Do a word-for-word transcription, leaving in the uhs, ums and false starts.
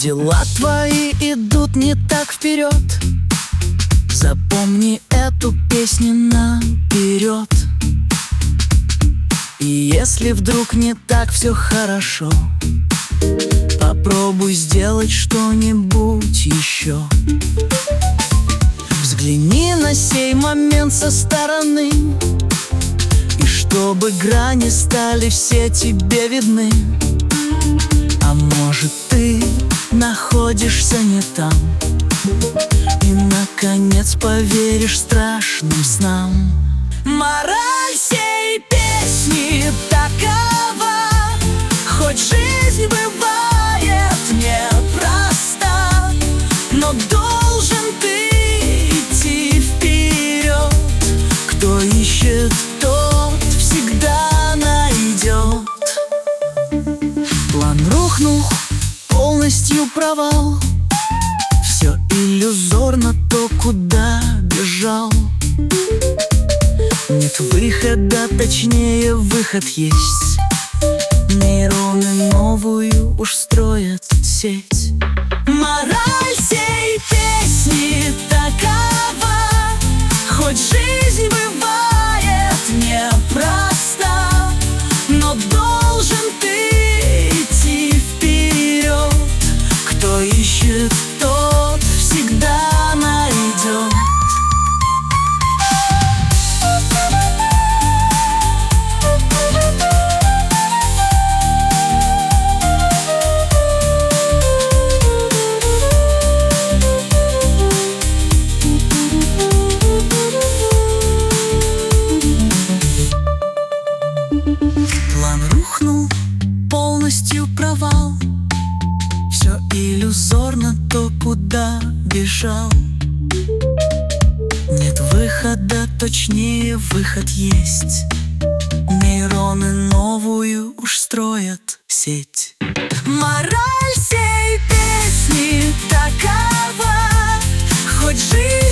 Дела твои идут не так вперед. Запомни эту песню наперед. И если вдруг не так все хорошо, попробуй сделать что-нибудь еще. Взгляни на сей момент со стороны, и чтобы грани стали все тебе видны. А может, ты находишься не там, и наконец поверишь страшным снам. Мораль сей песни такова: хоть жизнь бывает непроста, но должен ты идти вперед. Кто ищет, тот всегда найдет. План рухнул, полностью провал. Все иллюзорно, то, куда бежал. Нет выхода, точнее выход есть. Нейроны новую уж строят сеть. Мораль сей песни такова: хоть жизнь бывает непроста, но должен ты идти вперед. Кто ищет, тот всегда найдет. План рухнул, полностью провал. Все иллюзорно, то, куда бежал. Нет выхода, точнее выход есть. Нейроны новую уж строят сеть. Мораль сей песни такова: хоть жизнь